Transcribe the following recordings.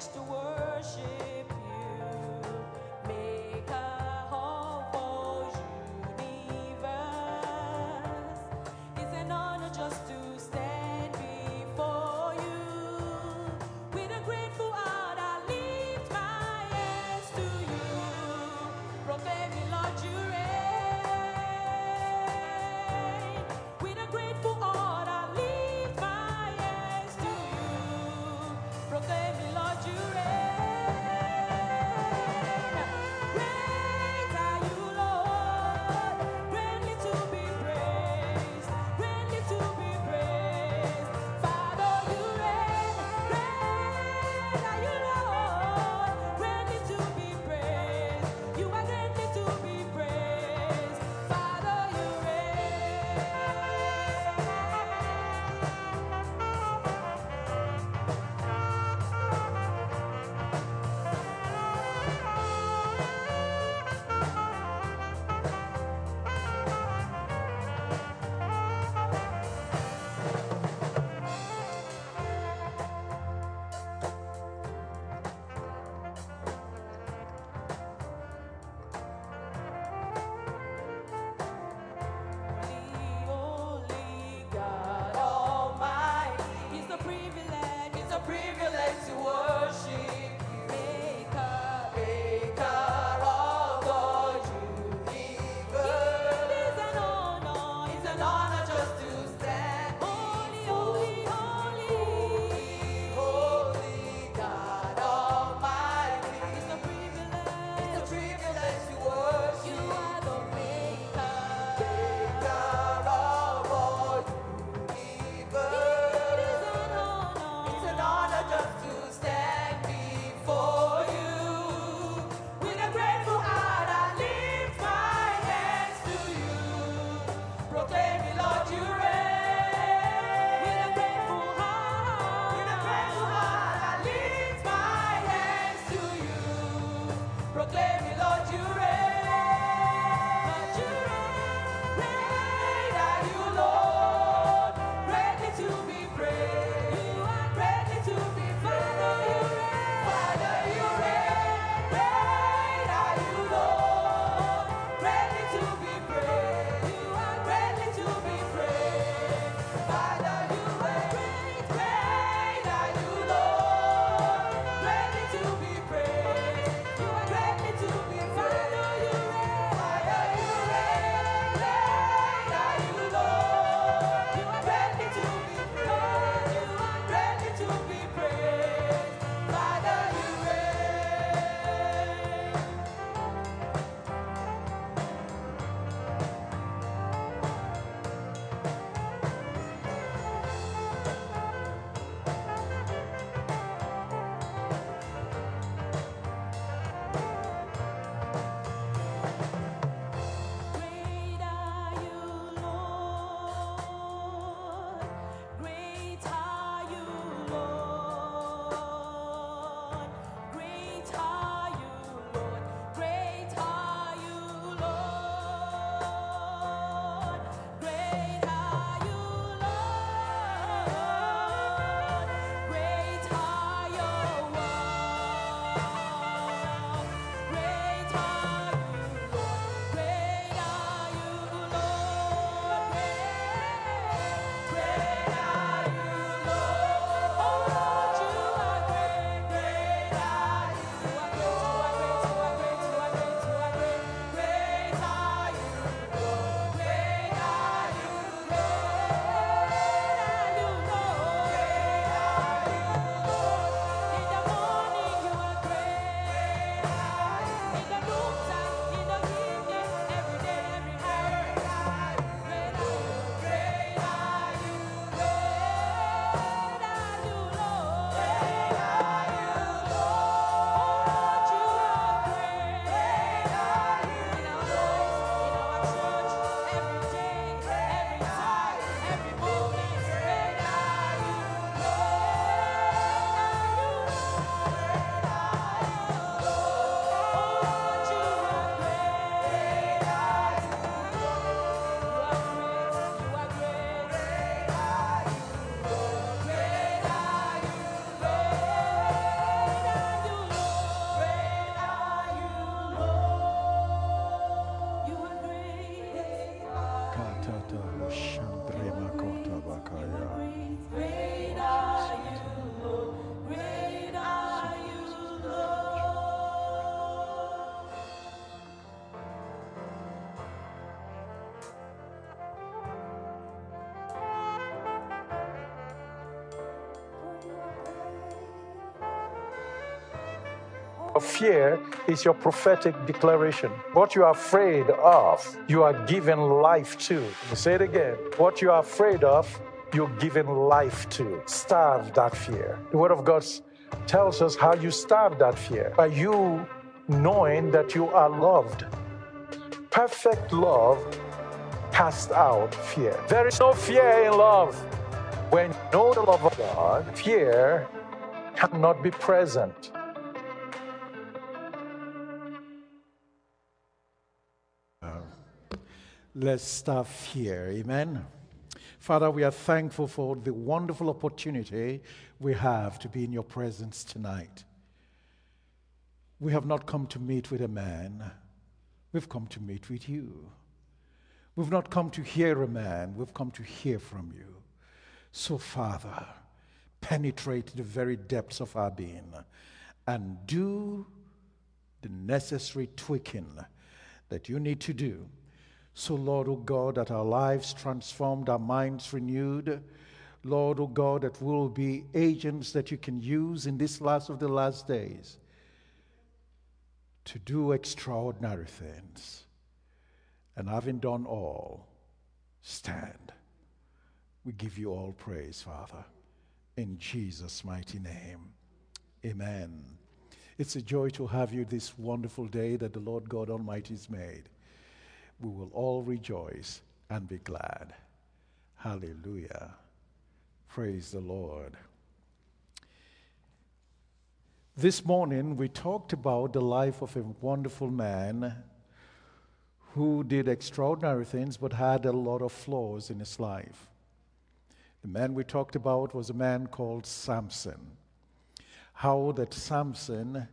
wish to worship you. Maker of all universe. It's an honor just to stand before you. With a grateful heart, I lift my hands to you. Proclaiming, Lord, you reign. With a grateful heart, I lift my hands to you. Proclaiming, Lord, you reign. Fear is your prophetic declaration. What you are afraid of, you are giving life to. Let me say it again. What you are afraid of, you're giving life to. Starve that fear. The Word of God tells us how you starve that fear. By you knowing that you are loved. Perfect love casts out fear. There is no fear in love. When you know the love of God, fear cannot be present. Let's start here. Amen. Father, we are thankful for the wonderful opportunity we have to be in your presence tonight. We have not come to meet with a man. We've come to meet with you. We've not come to hear a man. We've come to hear from you. So, Father, penetrate the very depths of our being and do the necessary tweaking that you need to do. So, Lord, O God, that our lives transformed, our minds renewed. Lord, O God, that we'll be agents that you can use in this last of the last days to do extraordinary things. And having done all, stand. We give you all praise, Father, in Jesus' mighty name. Amen. It's a joy to have you this wonderful day that the Lord God Almighty has made. We will all rejoice and be glad. Hallelujah. Praise the Lord. This morning we talked about the life of a wonderful man who did extraordinary things but had a lot of flaws in his life. The man we talked about was a man called Samson. How that Samson,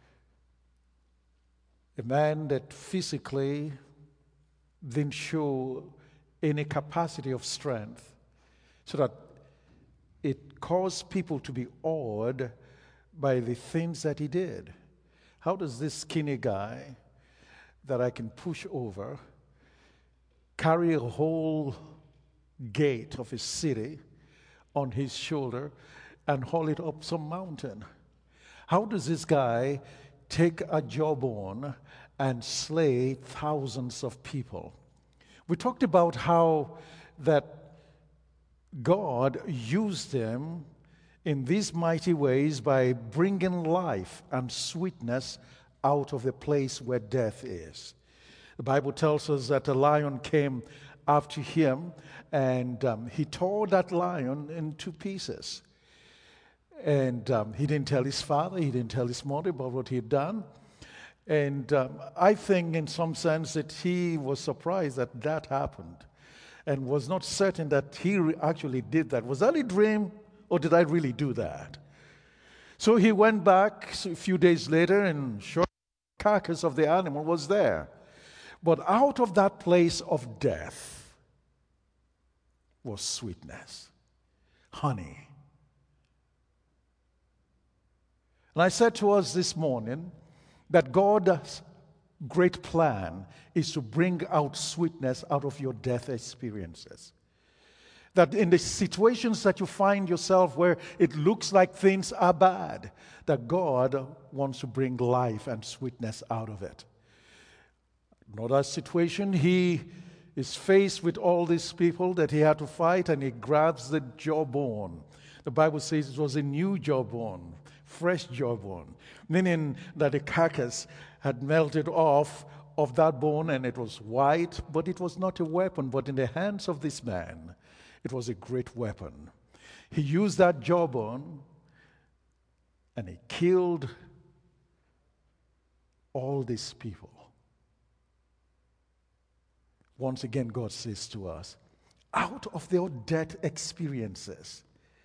a man that physically didn't show any capacity of strength, so that it caused people to be awed by the things that he did. How does this skinny guy that I can push over carry a whole gate of a city on his shoulder and haul it up some mountain? How does this guy take a jawbone and slay thousands of people? We talked about how that God used him in these mighty ways by bringing life and sweetness out of the place where death is. The Bible tells us that a lion came after him, and he tore that lion into pieces. And he didn't tell his father, he didn't tell his mother about what he had done. And I think in some sense that he was surprised that that happened and was not certain that he actually did that. Was that a dream, or did I really do that? So he went back a few days later, and sure, the carcass of the animal was there. But out of that place of death was sweetness, honey. And I said to us this morning that God's great plan is to bring out sweetness out of your death experiences. That in the situations that you find yourself where it looks like things are bad, that God wants to bring life and sweetness out of it. Another situation, he is faced with all these people that he had to fight, and he grabs the jawbone. The Bible says it was a new jawbone, fresh jawbone, meaning that the carcass had melted off of that bone and it was white, but it was not a weapon. But in the hands of this man, it was a great weapon. He used that jawbone and he killed all these people. Once again, God says to us, out of their death experiences,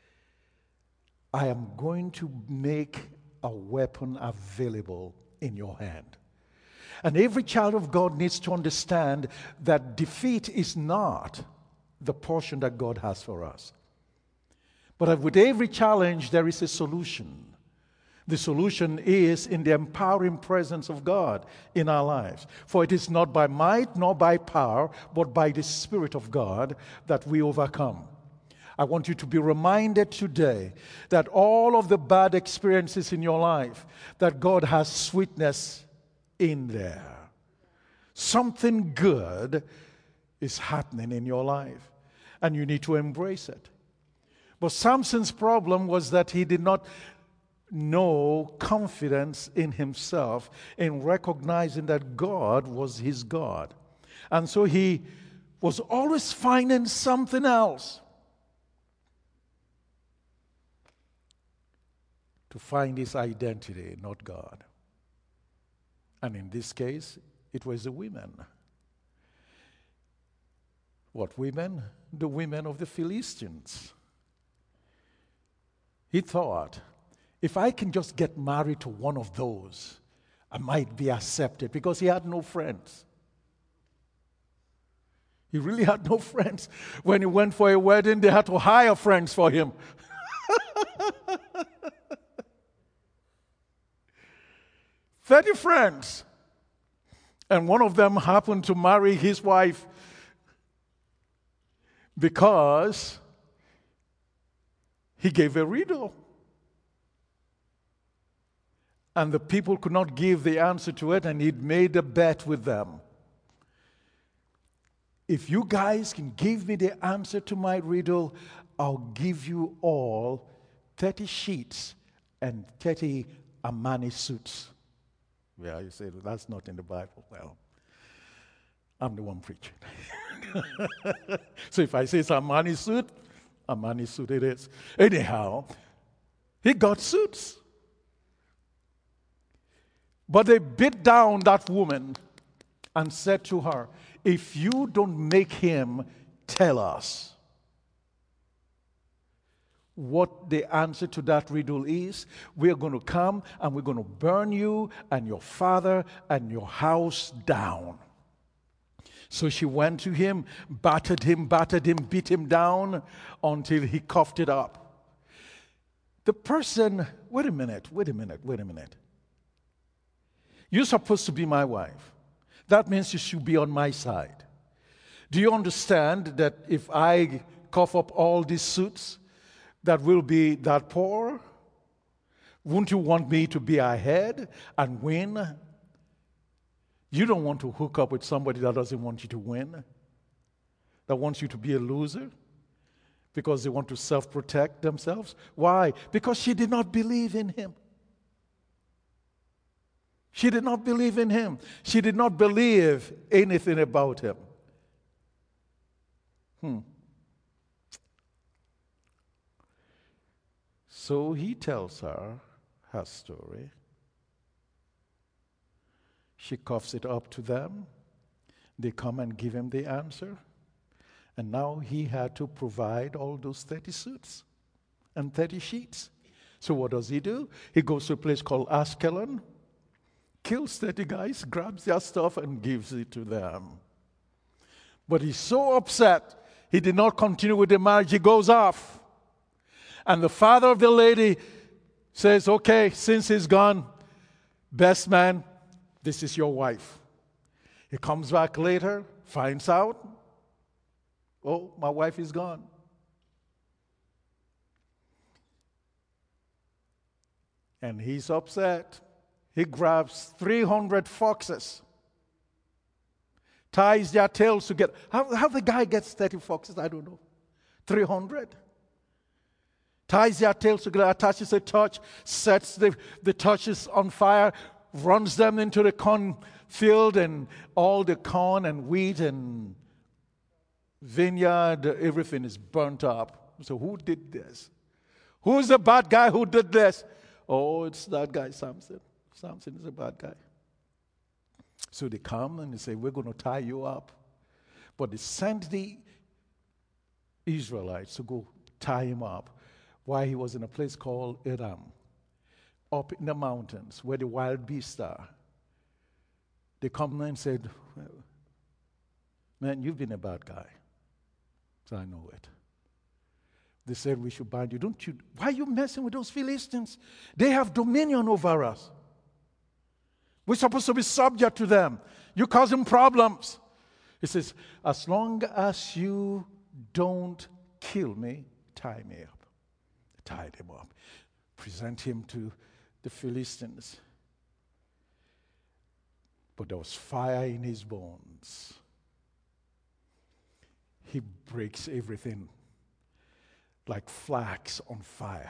I am going to make a weapon available in your hand. And every child of God needs to understand that defeat is not the portion that God has for us. But with every challenge, there is a solution. The solution is in the empowering presence of God in our lives. For it is not by might nor by power, but by the Spirit of God that we overcome. I want you to be reminded today that all of the bad experiences in your life, that God has sweetness in there. Something good is happening in your life, and you need to embrace it. But Samson's problem was that he did not know confidence in himself, in recognizing that God was his God. And so he was always finding something else to find his identity, not God. And in this case, it was the women. What women? The women of the Philistines. He thought, if I can just get married to one of those, I might be accepted, because he had no friends. He really had no friends. When he went for a wedding, they had to hire friends for him. 30 friends. And one of them happened to marry his wife because he gave a riddle. And the people could not give the answer to it, and he'd made a bet with them. If you guys can give me the answer to my riddle, I'll give you all 30 sheets and 30 Armani suits. Yeah, you say, that's not in the Bible. Well, I'm the one preaching. So if I say it's Armani suit it is. Anyhow, he got suits. But they beat down that woman and said to her, if you don't make him tell us what the answer to that riddle is, we're going to come and we're going to burn you and your father and your house down. So she went to him, battered him, beat him down until he coughed it up. The person, wait a minute. You're supposed to be my wife. That means you should be on my side. Do you understand that if I cough up all these suits, that will be that poor? Wouldn't you want me to be ahead and win? You don't want to hook up with somebody that doesn't want you to win, that wants you to be a loser, because they want to self-protect themselves. Why? Because she did not believe in him. She did not believe in him. She did not believe anything about him. So he tells her story. She coughs it up to them. They come and give him the answer. And now he had to provide all those 30 suits and 30 sheets. So what does he do? He goes to a place called Ashkelon, kills 30 guys, grabs their stuff and gives it to them. But he's so upset, he did not continue with the marriage. He goes off. And the father of the lady says, okay, since he's gone, best man, this is your wife. He comes back later, finds out, oh, my wife is gone. And he's upset. He grabs 300 foxes, ties their tails together. How the guy gets 30 foxes, I don't know. 300. Ties their tails together, attaches a torch, sets the torches on fire, runs them into the corn field, and all the corn and wheat and vineyard, everything is burnt up. So who did this? Who's the bad guy who did this? Oh, it's that guy, Samson. Samson is a bad guy. So they come and they say, we're going to tie you up. But they sent the Israelites to go tie him up while he was in a place called Edom, up in the mountains where the wild beasts are. They come and said, well, man, you've been a bad guy. So I know it. They said we should bind you. Why are you messing with those Philistines? They have dominion over us. We're supposed to be subject to them. You're causing problems. He says, as long as you don't kill me, tie me up. They tied him up, present him to the Philistines. But there was fire in his bones. He breaks everything like flax on fire.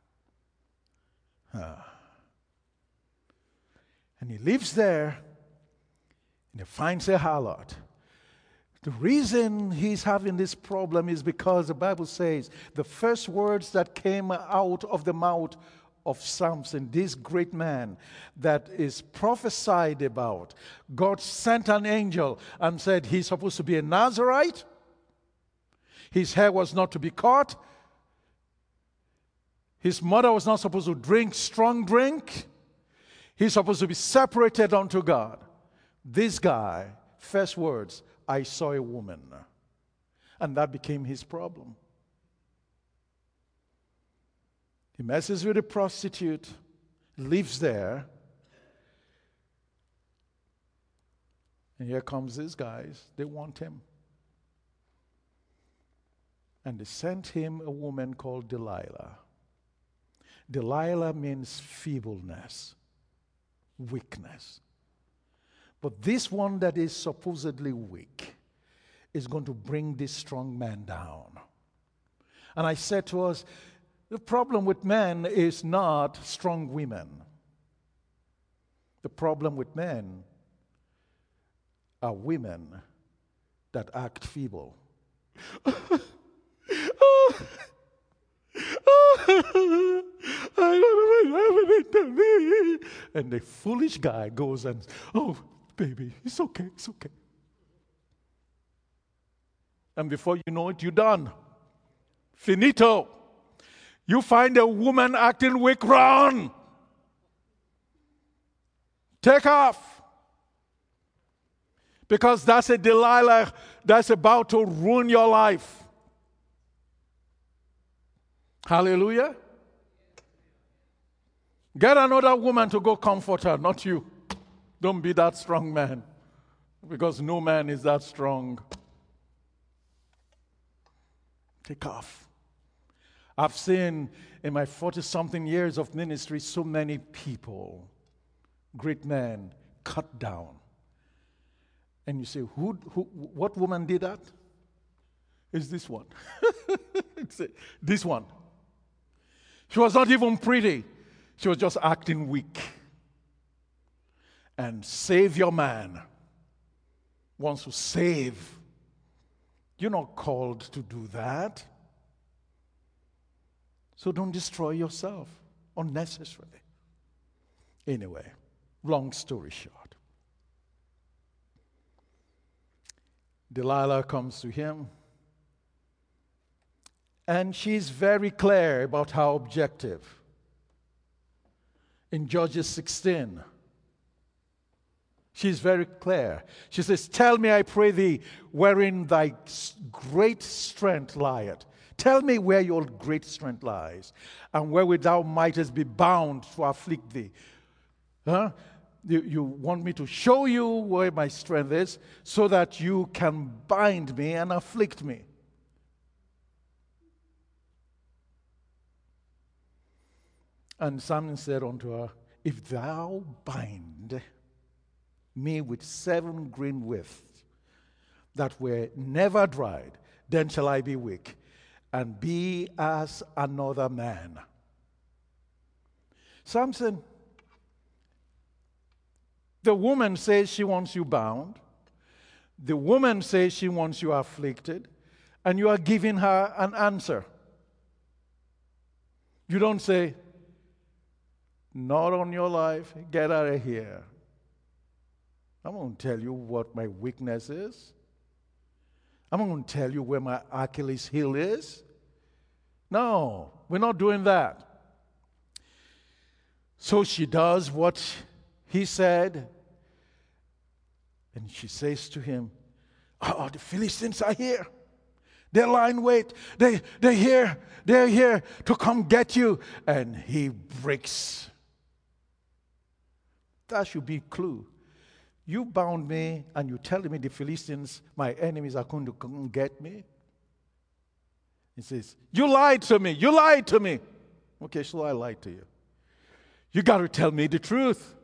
And he lives there, and he finds a harlot. The reason he's having this problem is because the Bible says the first words that came out of the mouth of Samson, this great man that is prophesied about, God sent an angel and said he's supposed to be a Nazirite. His hair was not to be cut. His mother was not supposed to drink strong drink. He's supposed to be separated unto God. This guy, first words, I saw a woman. And that became his problem. He messes with a prostitute, lives there. And here comes these guys. They want him. And they sent him a woman called Delilah. Delilah means feebleness, weakness. But this one that is supposedly weak is going to bring this strong man down. And I said to us, the problem with men is not strong women. The problem with men are women that act feeble. I don't know what's happening to me. And the foolish guy goes and, oh, baby, it's okay, it's okay. And before you know it, you're done. Finito. You find a woman acting weak, run. Take off. Because that's a Delilah that's about to ruin your life. Hallelujah. Get another woman to go comfort her, not you. Don't be that strong man. Because no man is that strong. Take off. I've seen in my 40-something years of ministry so many people, great men, cut down. And you say, what woman did that? It's this one. It's this one. She was not even pretty. She was just acting weak. And save your man wants to save. You're not called to do that. So don't destroy yourself unnecessarily. Anyway, long story short. Delilah comes to him. And she's very clear about how objective. In Judges 16, she's very clear. She says, tell me, I pray thee, wherein thy great strength lieth. Tell me where your great strength lies, and wherewith thou mightest be bound to afflict thee. You want me to show you where my strength is, so that you can bind me and afflict me. And Samuel said unto her, if thou bind me with 7 green withs that were never dried, then shall I be weak, and be as another man. Samson, the woman says she wants you bound. The woman says she wants you afflicted. And you are giving her an answer. You don't say, not on your life, get out of here. I'm going to tell you what my weakness is. I'm going to tell you where my Achilles heel is. No, we're not doing that. So she does what he said. And she says to him, oh, the Philistines are here. They're lying wait. They're here. They're here to come get you. And he breaks. That should be a clue. You bound me and you telling me the Philistines, my enemies, are going to come get me. He says, you lied to me. You lied to me. Okay, so I lied to you. You got to tell me the truth.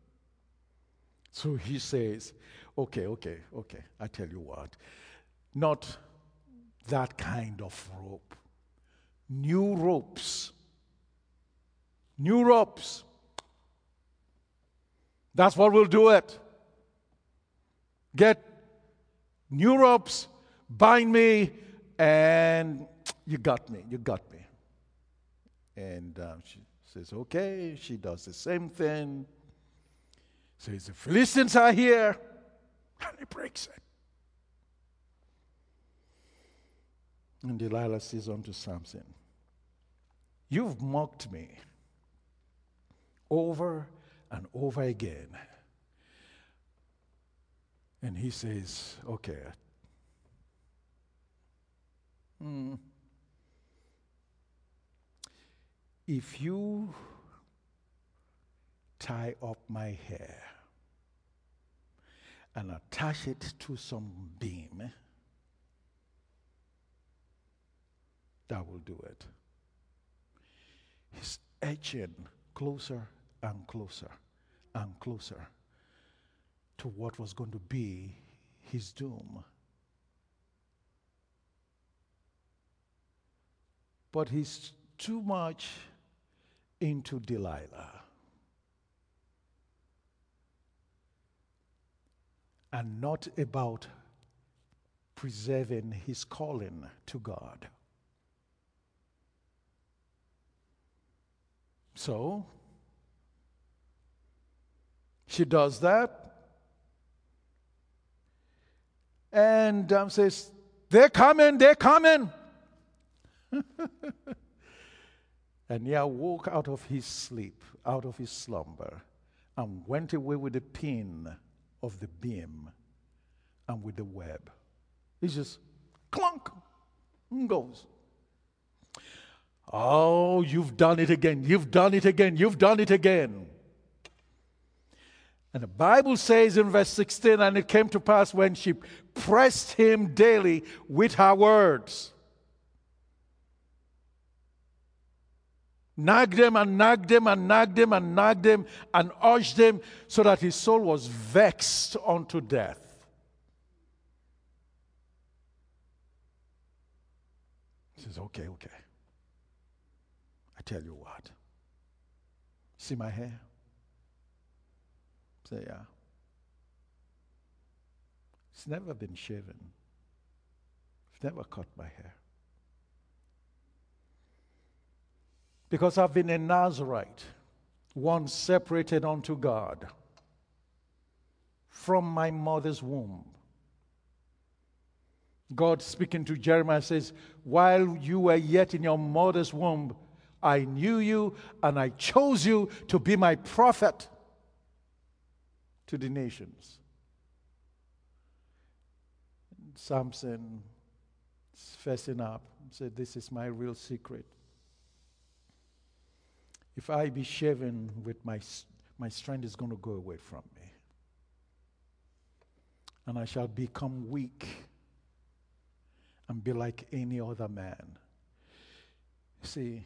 So he says, okay. I tell you what. Not that kind of rope. New ropes. New ropes. That's what will do it. Get new ropes, bind me, and you got me. And she says, okay. She does the same thing. Says, the Philistines are here. And he breaks it. And Delilah says unto Samson, you've mocked me over and over again. And he says, okay. If you tie up my hair and attach it to some beam, that will do it. He's edging closer and closer and closer to what was going to be his doom. But he's too much into Delilah and not about preserving his calling to God. So, she does that. And says, they're coming. And he awoke out of his sleep, out of his slumber, and went away with the pin of the beam and with the web. He just clunk and goes. Oh, you've done it again. And the Bible says in verse 16, and it came to pass when she pressed him daily with her words. Nagged him and nagged him and nagged him and nagged him and urged him so that his soul was vexed unto death. He says, okay. I tell you what. See my hair? Say, yeah. It's never been shaven. I've never cut my hair. Because I've been a Nazirite, one separated unto God from my mother's womb. God speaking to Jeremiah says, while you were yet in your mother's womb, I knew you and I chose you to be my prophet to the nations. Samson is fessing up and said, this is my real secret. If I be shaven with my strength is going to go away from me. And I shall become weak and be like any other man. See,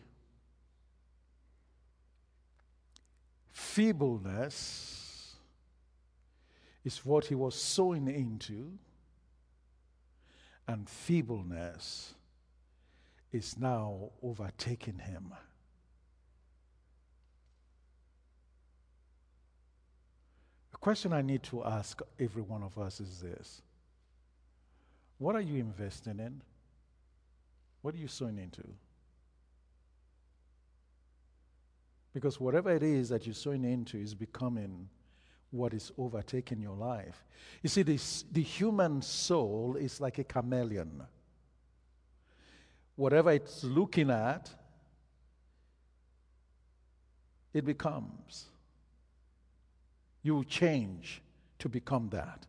feebleness is what he was sowing into, and feebleness is now overtaking him. The question I need to ask every one of us is this. What are you investing in? What are you sowing into? Because whatever it is that you're sowing into is becoming what is overtaking your life. You see, the human soul is like a chameleon. Whatever it's looking at, it becomes. You will change to become that.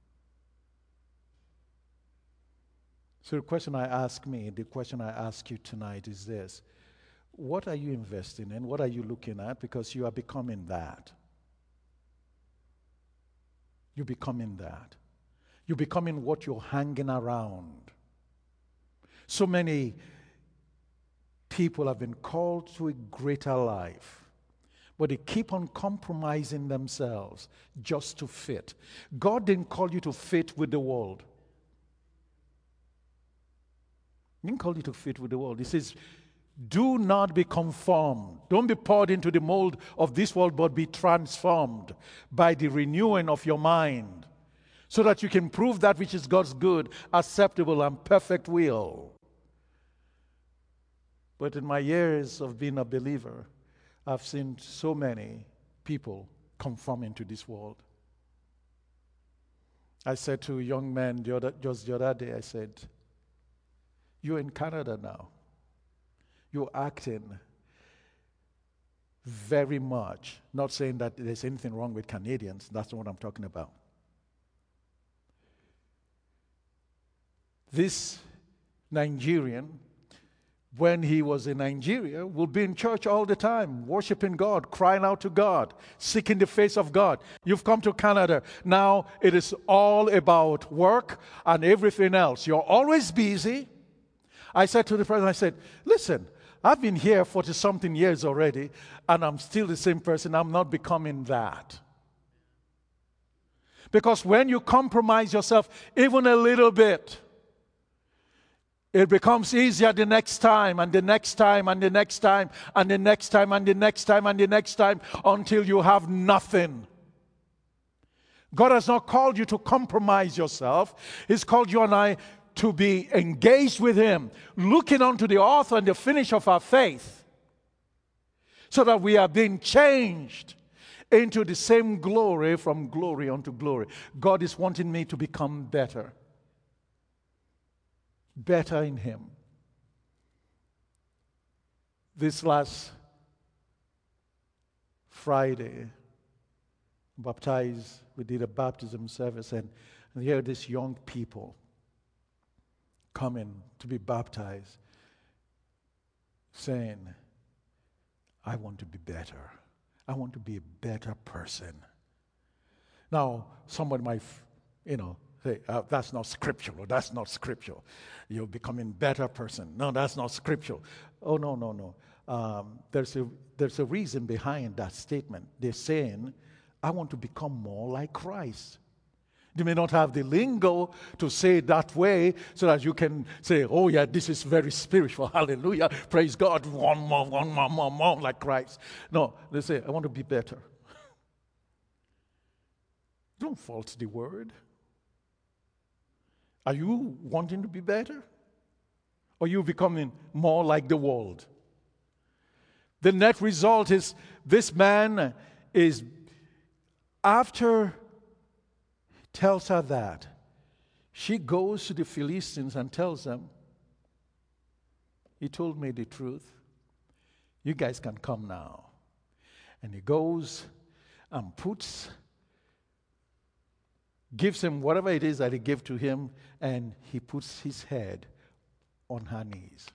So the question I ask you tonight is this. What are you investing in? What are you looking at? Because you are becoming that. You're becoming that. You're becoming what you're hanging around. So many people have been called to a greater life, but they keep on compromising themselves just to fit. God didn't call you to fit with the world. He didn't call you to fit with the world. He says, do not be conformed. Don't be poured into the mold of this world, but be transformed by the renewing of your mind, so that you can prove that which is God's good, acceptable, and perfect will. But in my years of being a believer, I've seen so many people conforming to this world. I said to a young man just the other day, I said, you're in Canada now. You're acting very much, not saying that there's anything wrong with Canadians, that's not what I'm talking about. This Nigerian, when he was in Nigeria, will be in church all the time, worshiping God, crying out to God, seeking the face of God. You've come to Canada. Now it is all about work and everything else. You're always busy. I said to the president, I said, listen, I've been here 40-something years already, and I'm still the same person. I'm not becoming that. Because when you compromise yourself even a little bit, it becomes easier the next time, and the next time, and the next time, and the next time, and the next time, and the next time, until you have nothing. God has not called you to compromise yourself. He's called you and I to be engaged with Him, looking unto the author and the finisher of our faith, so that we are being changed into the same glory, from glory unto glory. God is wanting me to become better. Better in Him. This last Friday, we did a baptism service, and here are these young people coming to be baptized, saying, I want to be better. I want to be a better person. Now, somebody might, say, that's not scriptural. That's not scriptural. You're becoming a better person. No, that's not scriptural. Oh, no. There's a reason behind that statement. They're saying, I want to become more like Christ. You may not have the lingo to say it that way, so that you can say, oh yeah, this is very spiritual. Hallelujah. Praise God. One more, like Christ. No, they say, I want to be better. Don't fault the word. Are you wanting to be better? Or are you becoming more like the world? The net result is this man is, after tells her that, she goes to the Philistines and tells them, he told me the truth. You guys can come now. And he goes and gives him whatever it is that he gave to him, and he puts his head on her knees.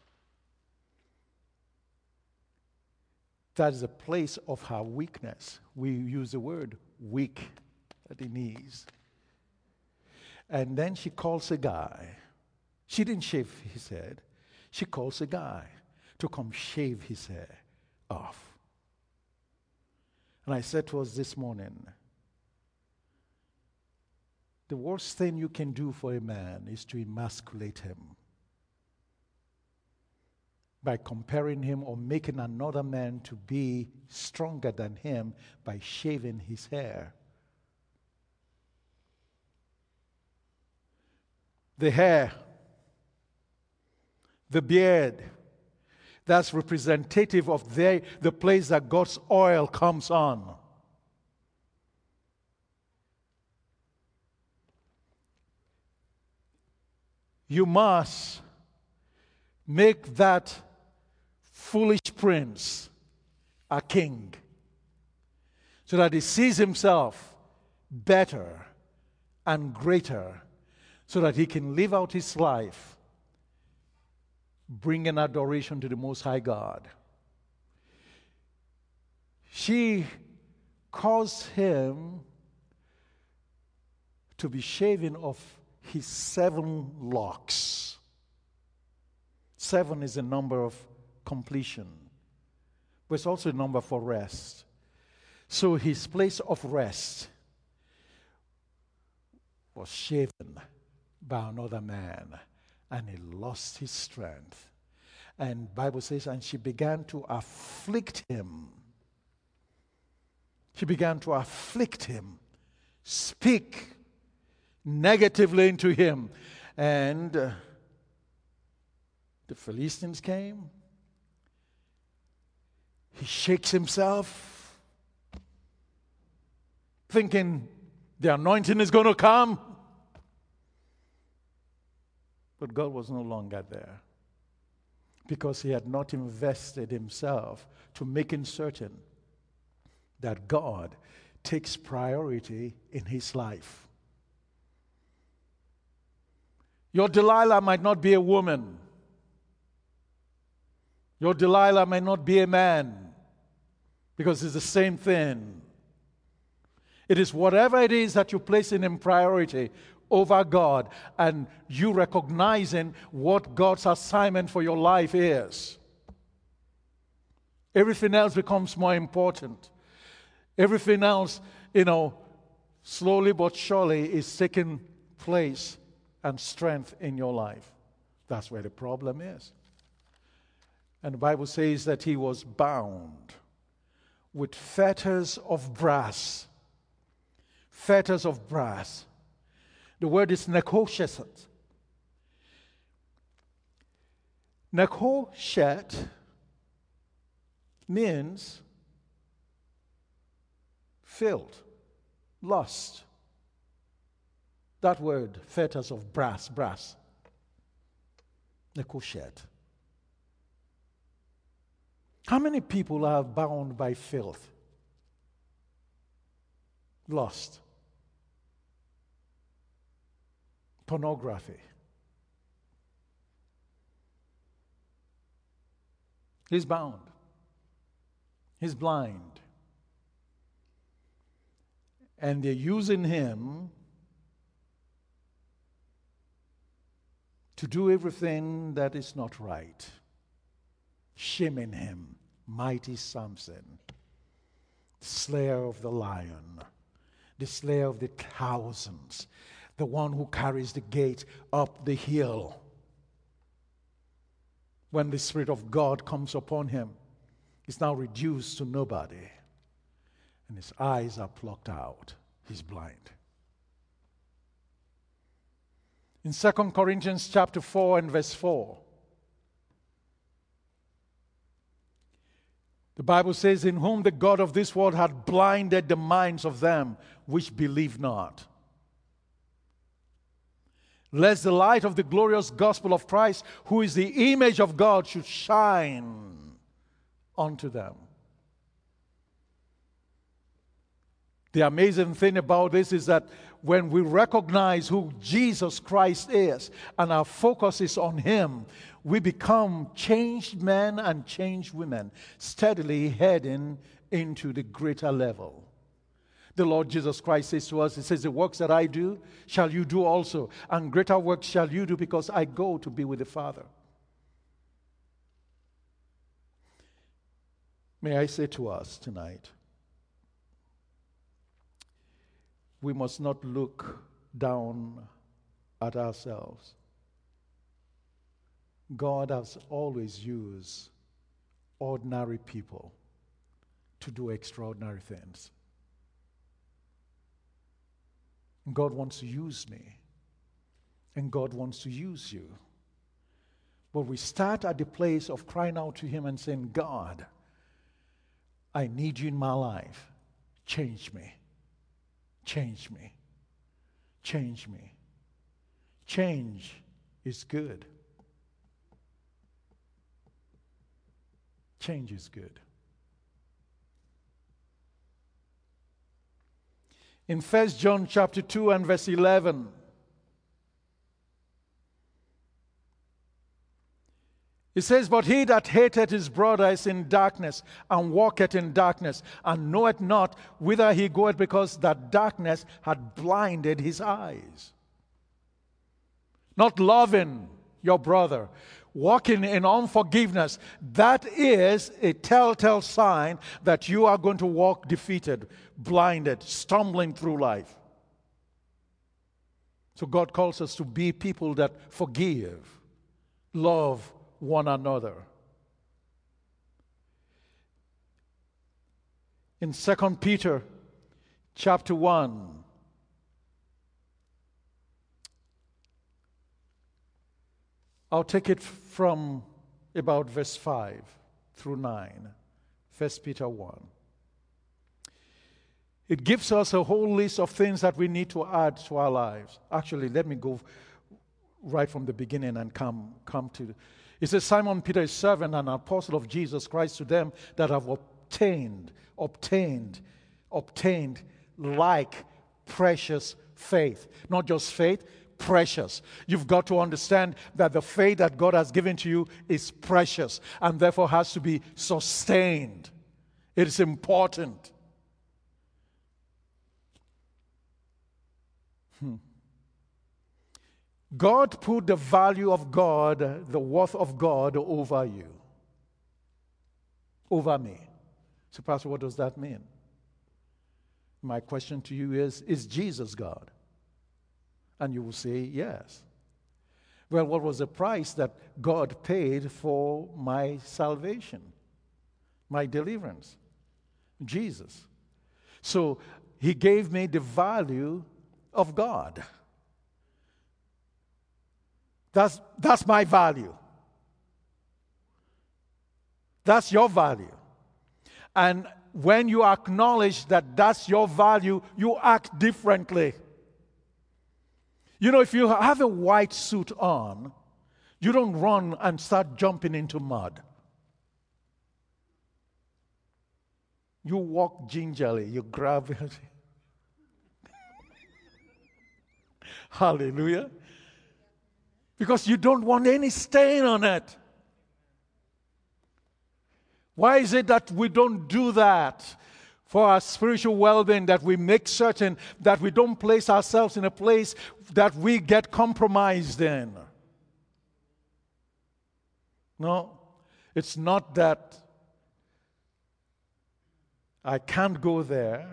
That is a place of her weakness. We use the word weak at the knees. And then she calls a guy. She didn't shave his head. She calls a guy to come shave his hair off. And I said to us this morning, the worst thing you can do for a man is to emasculate him by comparing him or making another man to be stronger than him by shaving his hair. The hair, the beard, that's representative of the place that God's oil comes on. You must make that foolish prince a king, so that he sees himself better and greater, so that he can live out his life bringing adoration to the Most High God. She caused him to be shaven of his 7 locks. 7 is the number of completion, but it's also a number for rest. So his place of rest was shaven by another man, and he lost his strength. And Bible says, and she began to afflict him. She began to afflict him, speak negatively into him. And the Philistines came. He shakes himself, thinking the anointing is going to come. But God was no longer there, because he had not invested himself to making certain that God takes priority in his life. Your Delilah might not be a woman. Your Delilah might not be a man, because it's the same thing. It is whatever it is that you place in priority over God, and you recognizing what God's assignment for your life is. Everything else becomes more important. Everything else, slowly but surely is taking place and strength in your life. That's where the problem is. And the Bible says that he was bound with fetters of brass. Fetters of brass. The word is nekosheshet. Nekoshet means filled, lust. That word, fetters of brass. Nekoshet. How many people are bound by filth? Lust. Pornography. He's bound. He's blind. And they're using him to do everything that is not right. Shaming him, mighty Samson, slayer of the lion, the slayer of the thousands, the one who carries the gate up the hill. When the Spirit of God comes upon him, he's now reduced to nobody, and his eyes are plucked out. He's blind. In 2 Corinthians chapter 4 and verse 4, the Bible says, in whom the God of this world had blinded the minds of them which believe not, lest the light of the glorious gospel of Christ, who is the image of God, should shine unto them. The amazing thing about this is that when we recognize who Jesus Christ is and our focus is on him, we become changed men and changed women, steadily heading into the greater level. The Lord Jesus Christ says to us, he says, the works that I do shall you do also, and greater works shall you do, because I go to be with the Father. May I say to us tonight, we must not look down at ourselves. God has always used ordinary people to do extraordinary things. God wants to use me, and God wants to use you. But we start at the place of crying out to him and saying, God, I need you in my life. Change me. Change me. Change me. Change is good. Change is good. In 1 John chapter 2 and verse 11, it says, but he that hateth his brother is in darkness, and walketh in darkness, and knoweth not whither he goeth, because that darkness had blinded his eyes. Not loving your brother, walking in unforgiveness, that is a telltale sign that you are going to walk defeated, blinded, stumbling through life. So God calls us to be people that forgive, love one another. In 2 Peter chapter 1, I'll take it from about verse 5 through 9. 1 Peter 1. It gives us a whole list of things that we need to add to our lives. Actually, let me go right from the beginning and come to... It says, Simon Peter is servant and apostle of Jesus Christ to them that have obtained like precious faith. Not just faith, precious. You've got to understand that the faith that God has given to you is precious and therefore has to be sustained. It is important. God put the value of God, the worth of God over you, over me. So, Pastor, what does that mean? My question to you is Jesus God? And you will say, yes. Well, what was the price that God paid for my salvation, my deliverance? Jesus. So, He gave me the value of God. That's my value. That's your value. And when you acknowledge that that's your value, you act differently. You know, if you have a white suit on, you don't run and start jumping into mud. You walk gingerly, you grab it. Hallelujah. Because you don't want any stain on it. Why is it that we don't do that for our spiritual well-being, that we make certain that we don't place ourselves in a place that we get compromised in? No, it's not that I can't go there.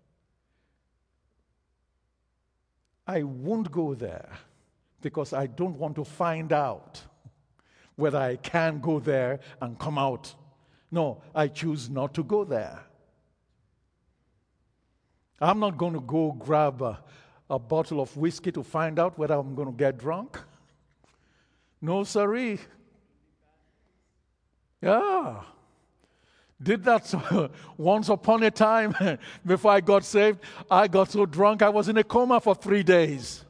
I won't go there because I don't want to find out whether I can go there and come out. No, I choose not to go there. I'm not going to go grab a bottle of whiskey to find out whether I'm going to get drunk. No, sirree. Yeah. Did that once upon a time before I got saved. I got so drunk I was in a coma for 3 days.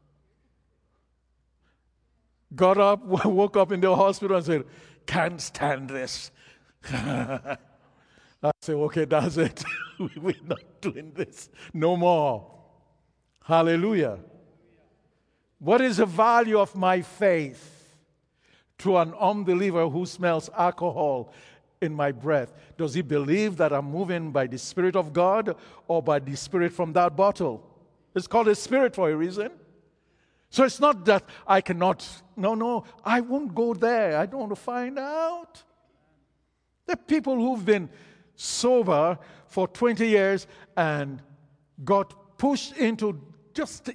Got up, woke up in the hospital and said, can't stand this. I said, okay, that's it. We're not doing this no more. Hallelujah. What is the value of my faith to an unbeliever who smells alcohol in my breath? Does he believe that I'm moving by the Spirit of God or by the Spirit from that bottle? It's called a spirit for a reason. So it's not that I cannot, no, I won't go there. I don't want to find out. There are people who've been sober for 20 years and got pushed into just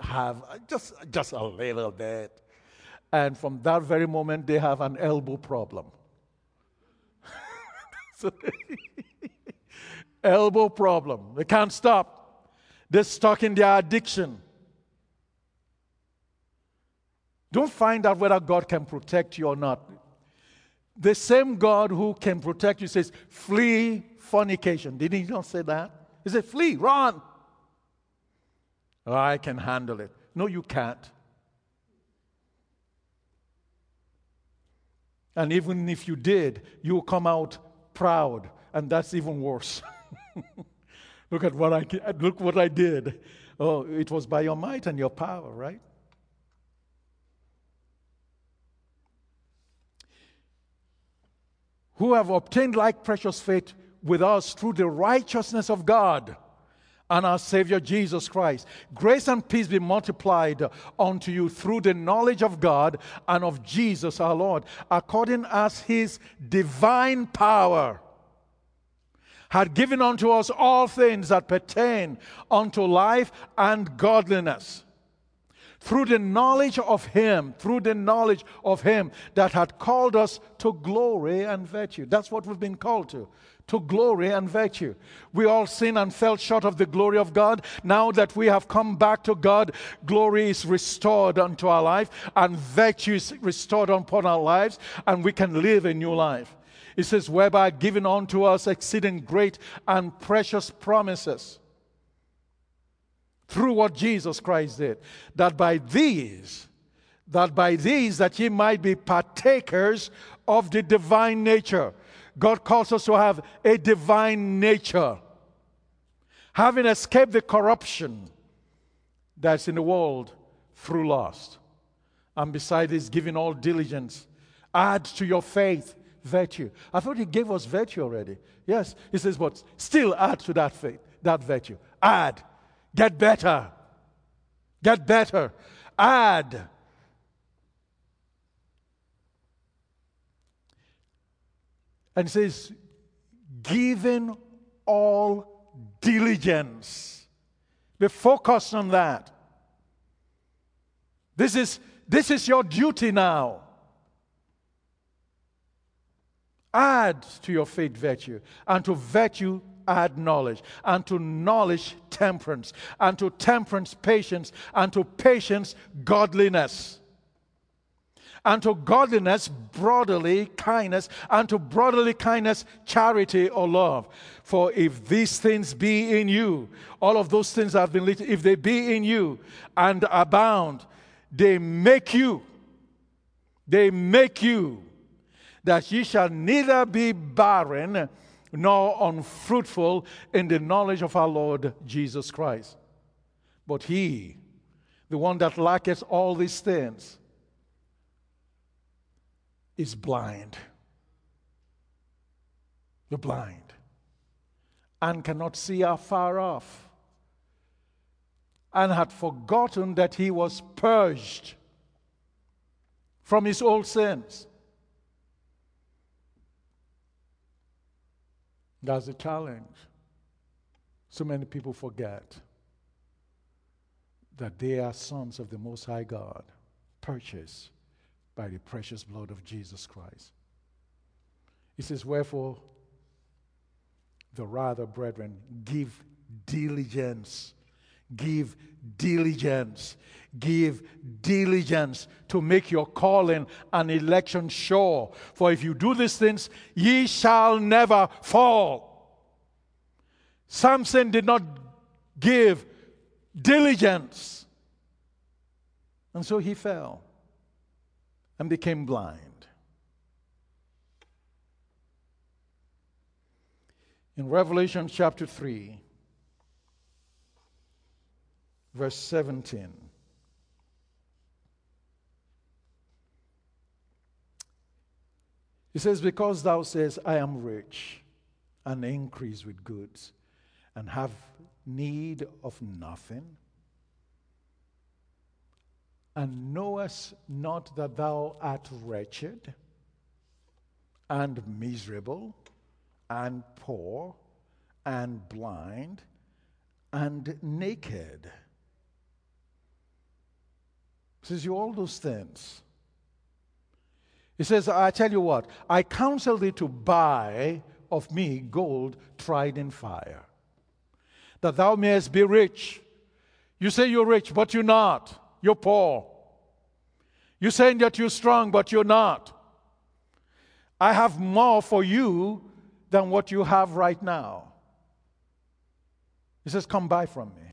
a little bit. And from that very moment, they have an elbow problem. Elbow problem. They can't stop. They're stuck in their addiction. Don't find out whether God can protect you or not. The same God who can protect you says, flee fornication. Did he not say that? He said, flee, run. Oh, I can handle it. No, you can't. And even if you did, you'll come out proud, and that's even worse. Look what I did. Oh, it was by your might and your power, right? Who have obtained like precious faith with us through the righteousness of God and our Savior Jesus Christ. Grace and peace be multiplied unto you through the knowledge of God and of Jesus our Lord, according as his divine power had given unto us all things that pertain unto life and godliness, through the knowledge of him that had called us to glory and virtue. That's what we've been called to glory and virtue. We all sinned and fell short of the glory of God. Now that we have come back to God, glory is restored unto our life, and virtue is restored upon our lives, and we can live a new life. It says, whereby given unto us exceeding great and precious promises, through what Jesus Christ did, that by these that ye might be partakers of the divine nature. God calls us to have a divine nature, having escaped the corruption that's in the world through lust. And beside this, giving all diligence, add to your faith virtue. I thought he gave us virtue already. Yes, he says, but still add to that faith, that virtue. Add. Get better. Get better. Add. And it says, giving all diligence. Be focused on that. This is your duty now. Add to your faith virtue, and to virtue add knowledge, and to knowledge temperance, and to temperance patience, and to patience godliness, and to godliness brotherly kindness, and to brotherly kindness charity or love. For if these things be in you, all of those things that have been listed, if they be in you and abound, they make you that ye shall neither be barren nor unfruitful in the knowledge of our Lord Jesus Christ. But he, the one that lacketh all these things, is blind. You're blind and cannot see afar off, and had forgotten that he was purged from his old sins. That's the challenge. So many people forget that they are sons of the Most High God, purchased by the precious blood of Jesus Christ. He says, wherefore, the rather, brethren, give diligence to make your calling and election sure. For if you do these things, ye shall never fall. Samson did not give diligence, and so he fell and became blind. In Revelation chapter 3, verse 17, he says, because thou sayest, I am rich, and increase with goods, and have need of nothing, and knowest not that thou art wretched, and miserable, and poor, and blind, and naked. He says, you all those things. He says, I tell you what, I counsel thee to buy of me gold tried in fire, that thou mayest be rich. You say you're rich, but you're not. You're poor. You're saying that you're strong, but you're not. I have more for you than what you have right now. He says, come buy from me.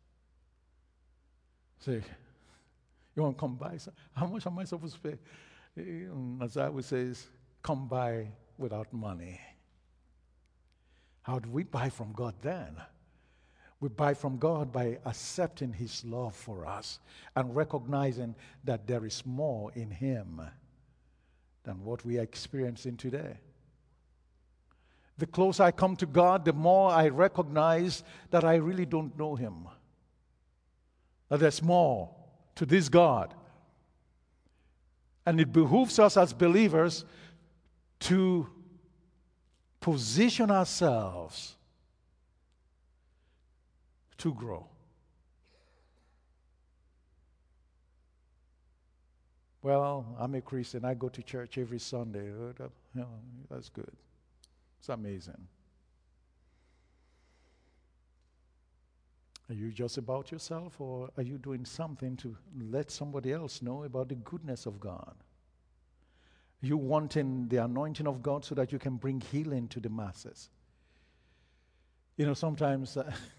Say, you want to come buy? How much am I supposed to pay? As I would say, come buy without money. How do we buy from God then? We buy from God by accepting his love for us and recognizing that there is more in him than what we are experiencing today. The closer I come to God, the more I recognize that I really don't know Him. That there's more to this God. And it behooves us as believers to position ourselves to grow. Well, I'm a Christian. I go to church every Sunday. That's good. It's amazing. Are you just about yourself, or are you doing something to let somebody else know about the goodness of God? Are you wanting the anointing of God so that you can bring healing to the masses? You know, sometimes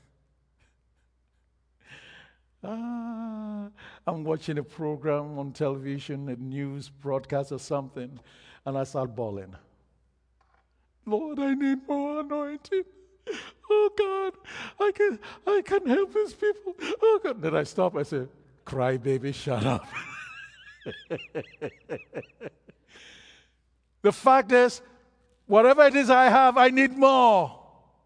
I'm watching a program on television, a news broadcast or something, and I start bawling. Lord, I need more anointing. Oh God, I can help these people. Oh God. Then I stop, I say, cry baby, shut up. The fact is, whatever it is I have, I need more.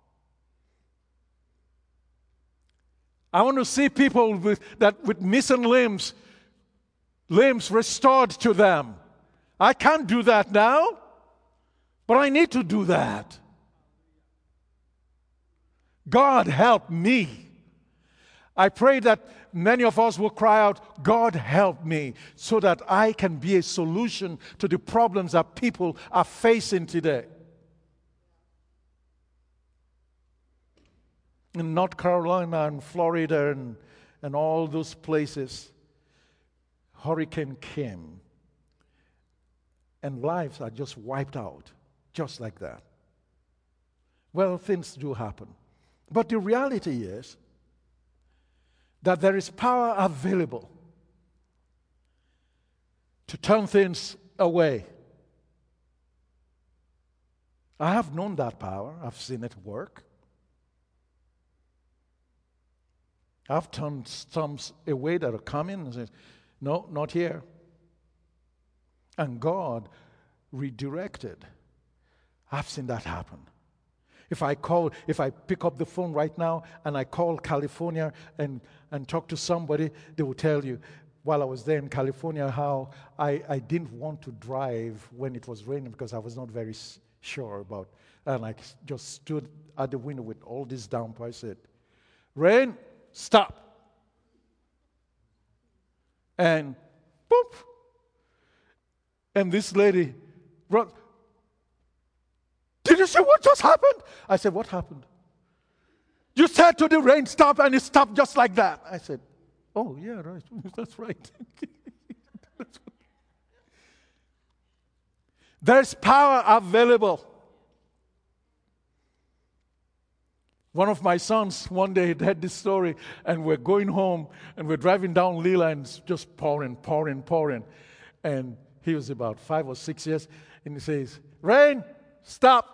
I want to see people with missing limbs restored to them. I can't do that now, but I need to do that. God help me. I pray that many of us will cry out, God help me, so that I can be a solution to the problems that people are facing today. In North Carolina and Florida and all those places, hurricane came, and lives are just wiped out, just like that. Well, things do happen. But the reality is that there is power available to turn things away. I have known that power. I've seen it work. I've turned storms away that are coming and said, no, not here. And God redirected. I've seen that happen. If I pick up the phone right now and I call California and talk to somebody, they will tell you, while I was there in California, how I didn't want to drive when it was raining because I was not very sure about. And I just stood at the window with all this downpour. I said, rain, stop. And boop. And this lady brought, did you see what just happened? I said, what happened? You said to the rain, stop, and it stopped just like that. I said, oh, yeah, right. That's right. There's power available. One of my sons one day had this story, and we're going home, and we're driving down Leela, and it's just pouring. And he was about 5 or 6 years, and he says, rain, stop.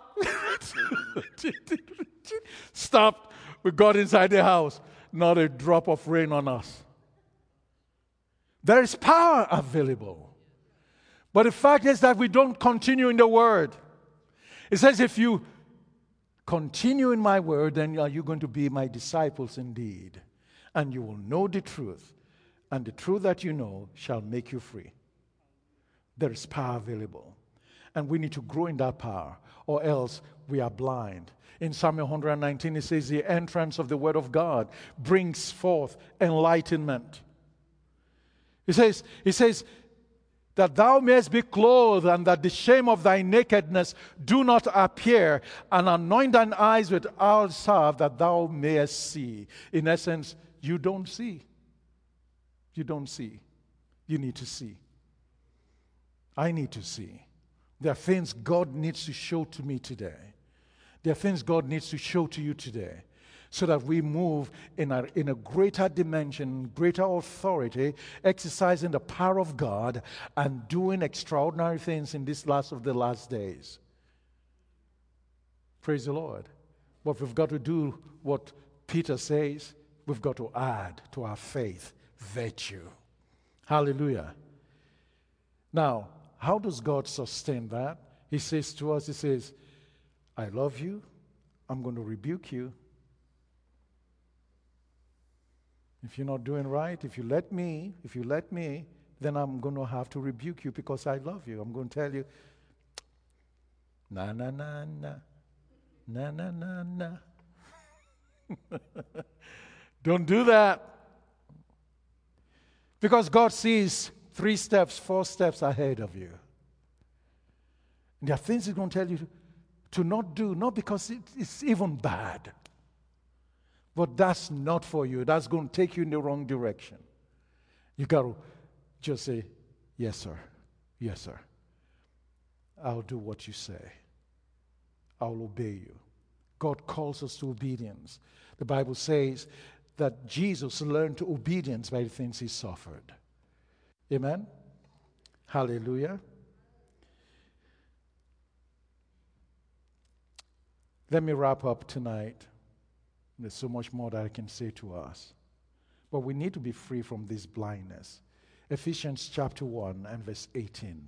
Stopped. We got inside the house. Not a drop of rain on us. There is power available. But the fact is that we don't continue in the Word. It says, if you continue in my Word, then are you going to be my disciples indeed. And you will know the truth. And the truth that you know shall make you free. There is power available. And we need to grow in that power, or else we are blind. In Psalm 119, it says, the entrance of the word of God brings forth enlightenment. It says that thou mayest be clothed, and that the shame of thy nakedness do not appear, and anoint thine eyes with oil salve, that thou mayest see. In essence, you don't see. You don't see. You need to see. I need to see. There are things God needs to show to me today. There are things God needs to show to you today, so that we move in a greater dimension, greater authority, exercising the power of God and doing extraordinary things in this last of the last days. Praise the Lord. But we've got to do what Peter says. We've got to add to our faith virtue. Hallelujah. Now, how does God sustain that? He says to us, he says, I love you. I'm going to rebuke you. If you're not doing right, if you let me, then I'm going to have to rebuke you because I love you. I'm going to tell you, na na na na, na na na na. Don't do that. Because God sees 3 steps, 4 steps ahead of you. And there are things He's going to tell you to not do, not because it's even bad. But that's not for you. That's going to take you in the wrong direction. You got to just say, yes, sir. Yes, sir. I'll do what you say. I'll obey you. God calls us to obedience. The Bible says that Jesus learned to obedience by the things He suffered. Amen? Hallelujah. Let me wrap up tonight. There's so much more that I can say to us. But we need to be free from this blindness. Ephesians chapter 1 and verse 18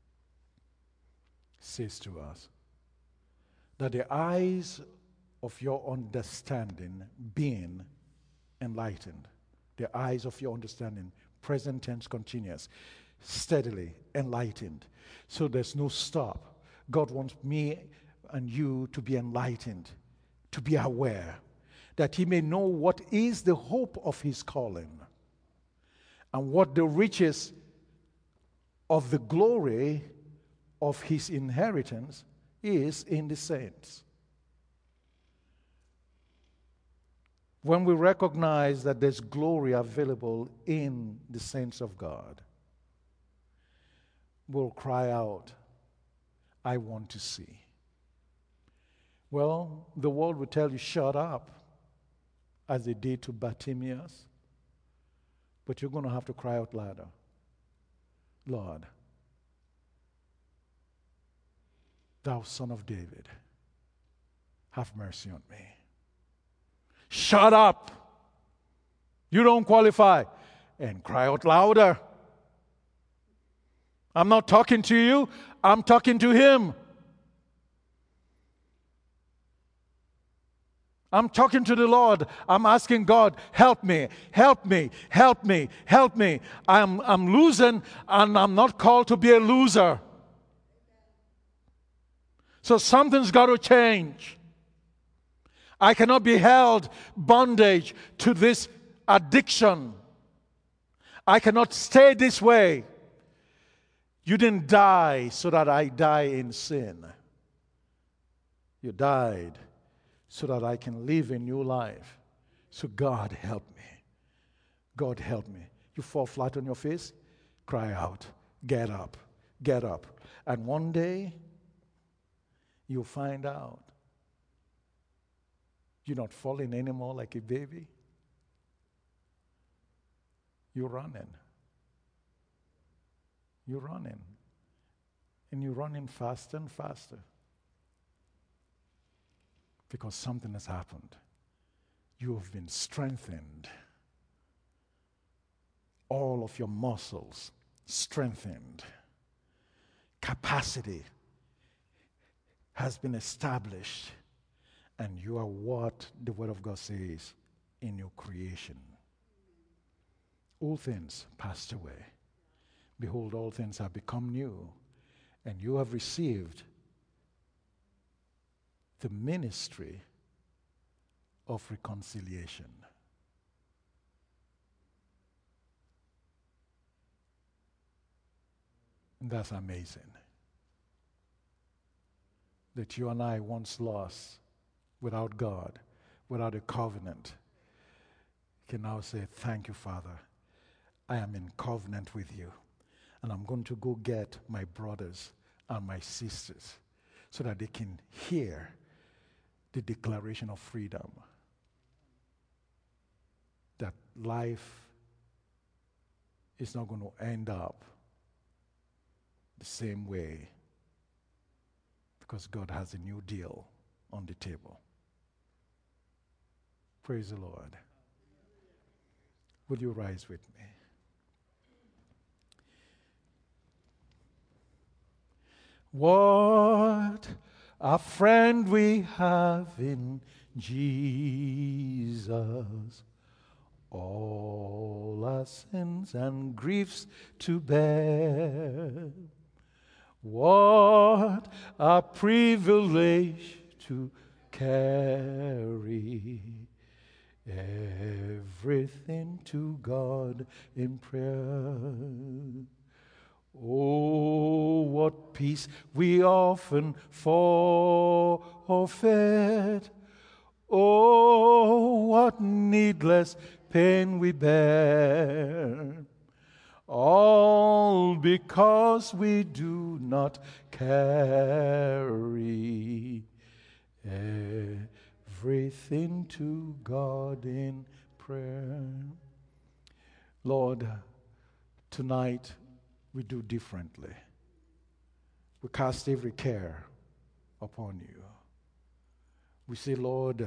says to us that the eyes of your understanding being enlightened, the eyes of your understanding, present tense continuous, steadily enlightened. So there's no stop. God wants me and you to be enlightened, to be aware, that He may know what is the hope of His calling and what the riches of the glory of His inheritance is in the saints. When we recognize that there's glory available in the saints of God, we'll cry out, I want to see. Well, the world will tell you, shut up, as they did to Bartimaeus. But you're going to have to cry out louder. Lord, thou Son of David, have mercy on me. Shut up. You don't qualify. And cry out louder. I'm not talking to you. I'm talking to Him. I'm talking to the Lord. I'm asking God, help me, help me, help me, help me. I'm losing, and I'm not called to be a loser. So something's got to change. I cannot be held bondage to this addiction. I cannot stay this way. You didn't die so that I die in sin. You died so that I can live a new life. So God help me. God help me. You fall flat on your face, cry out, get up, get up. And one day, you'll find out you're not falling anymore like a baby. You're running. You're running. And you're running faster and faster. Because something has happened. You have been strengthened. All of your muscles strengthened. Capacity has been established. And you are what the Word of God says in your creation. All things passed away. Behold, all things have become new. And you have received the ministry of reconciliation. And that's amazing. That you and I, once lost, without God, without a covenant, can now say, thank you, Father. I am in covenant with you. And I'm going to go get my brothers and my sisters so that they can hear the declaration of freedom. That life is not going to end up the same way because God has a new deal on the table. Praise the Lord. Will you rise with me? What a friend we have in Jesus, all our sins and griefs to bear. What a privilege to carry everything to God in prayer. Oh, what peace we often forfeit. Oh, what needless pain we bear. All because we do not carry everything to God in prayer. Lord, tonight we do differently. We cast every care upon you. We say, Lord,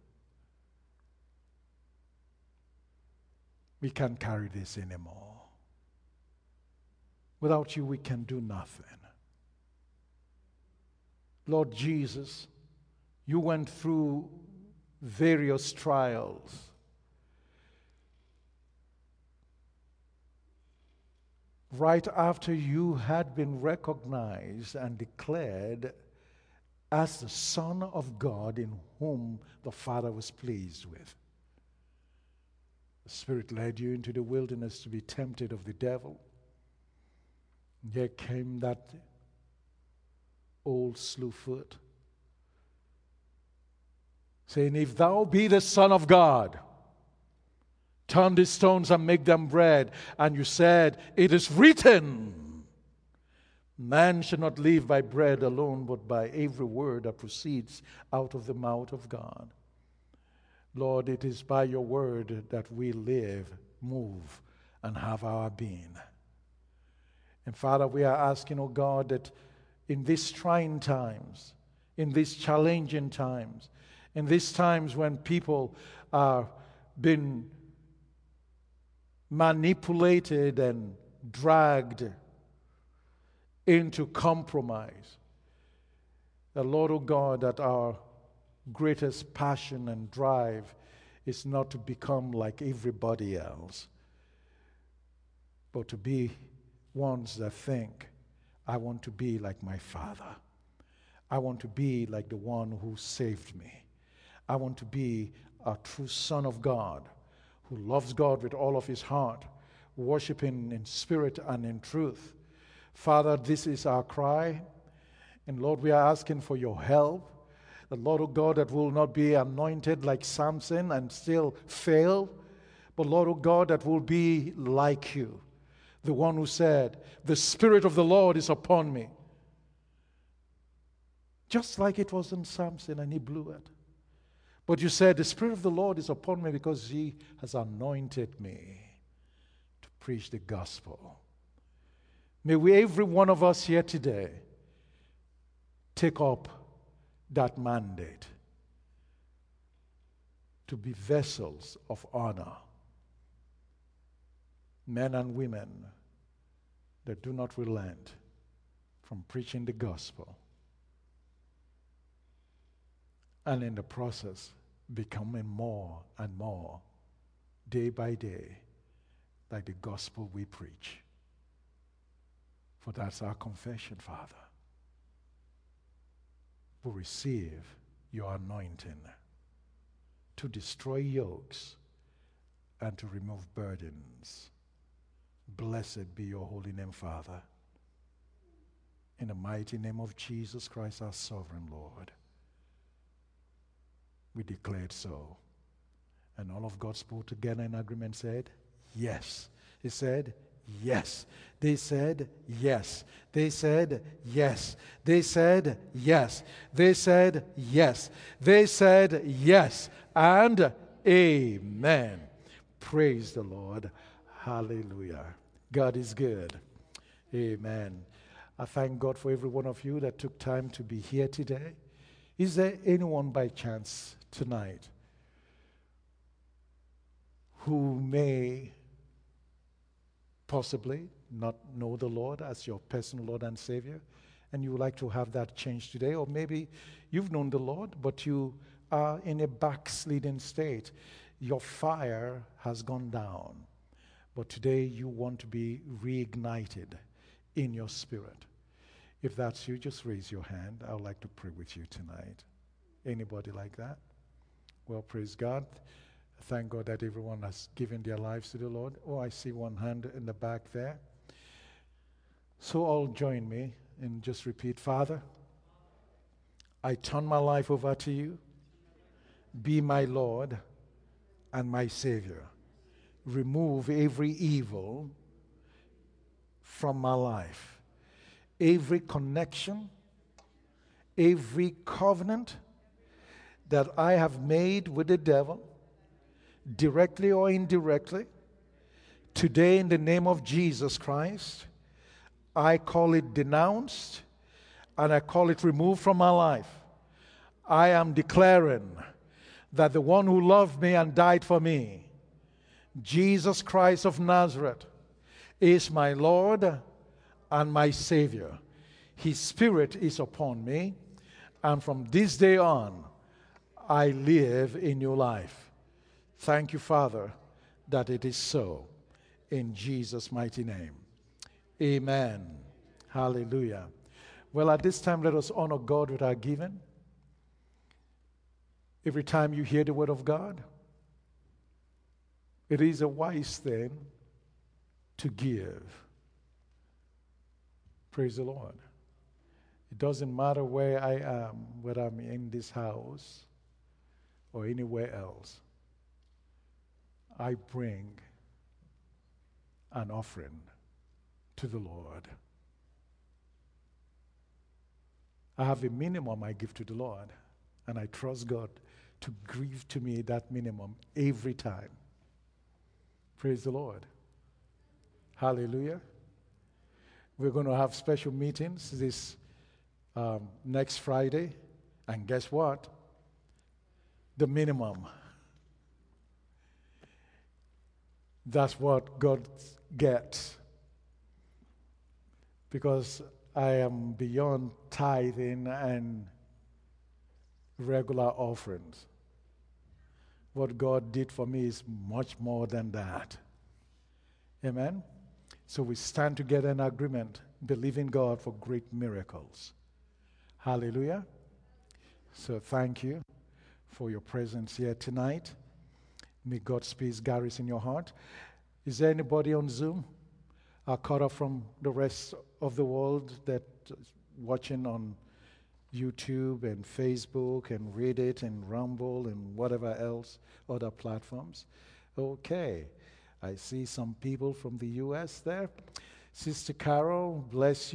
we can't carry this anymore. Without you, we can do nothing. Lord Jesus, you went through various trials. Right after you had been recognized and declared as the Son of God in whom the Father was pleased with. The Spirit led you into the wilderness to be tempted of the devil. There came that old slewfoot saying, if thou be the Son of God, turn these stones and make them bread. And you said, it is written, man shall not live by bread alone, but by every word that proceeds out of the mouth of God. Lord, it is by your word that we live, move, and have our being. And Father, we are asking, oh God, that in these trying times, in these challenging times, in these times when people are being manipulated and dragged into compromise, the Lord, oh God, that our greatest passion and drive is not to become like everybody else, but to be ones that think, I want to be like my Father. I want to be like the one who saved me. I want to be a true son of God who loves God with all of his heart, worshiping in spirit and in truth. Father, this is our cry. And Lord, we are asking for your help. The Lord, oh God, that will not be anointed like Samson and still fail, but Lord, oh God, that will be like you. The one who said, the Spirit of the Lord is upon me. Just like it was in Samson and he blew it. But you said, the Spirit of the Lord is upon me because he has anointed me to preach the gospel. May we, every one of us here today, take up that mandate to be vessels of honor. Men and women that do not relent from preaching the gospel, and in the process becoming more and more, day by day, like the gospel we preach. For that's our confession, Father. We receive your anointing to destroy yokes and to remove burdens. Blessed be your holy name, Father. In the mighty name of Jesus Christ, our sovereign Lord, we declare it so. And all of God's people together in agreement said, yes. He said, yes. They said, yes. They said, yes. They said, yes. They said, yes. They said, yes. And amen. Praise the Lord. Hallelujah. God is good. Amen. I thank God for every one of you that took time to be here today. Is there anyone by chance tonight who may possibly not know the Lord as your personal Lord and Savior and you would like to have that change today, or maybe you've known the Lord, but you are in a backslidden state. Your fire has gone down, but today you want to be reignited in your spirit. If that's you, just raise your hand. I would like to pray with you tonight. Anybody like that? Well, praise God. Thank God that everyone has given their lives to the Lord. Oh, I see one hand in the back there. So all join me and just repeat, Father, I turn my life over to you. Be my Lord and my Savior. Remove every evil from my life. Every connection, every covenant that I have made with the devil, directly or indirectly, today in the name of Jesus Christ, I call it denounced and I call it removed from my life. I am declaring that the one who loved me and died for me, Jesus Christ of Nazareth, is my Lord and my Savior. His Spirit is upon me, and from this day on, I live in your life. Thank you, Father, that it is so. In Jesus' mighty name. Amen. Hallelujah. Well, at this time, let us honor God with our giving. Every time you hear the word of God, it is a wise thing to give. Praise the Lord. It doesn't matter where I am, whether I'm in this house or anywhere else. I bring an offering to the Lord. I have a minimum I give to the Lord, and I trust God to give to me that minimum every time. Praise the Lord. Hallelujah. We're going to have special meetings this next Friday, and guess what? The minimum. That's what God gets. Because I am beyond tithing and regular offerings. What God did for me is much more than that. Amen? So we stand together in agreement, believing God for great miracles. Hallelujah. So thank you for your presence here tonight. May God's peace garrison your heart. Is there anybody on Zoom cut off from the rest of the world that watching on YouTube and Facebook and Reddit and Rumble and whatever else, other platforms? Okay. I see some people from the U.S. there. Sister Carol, bless you.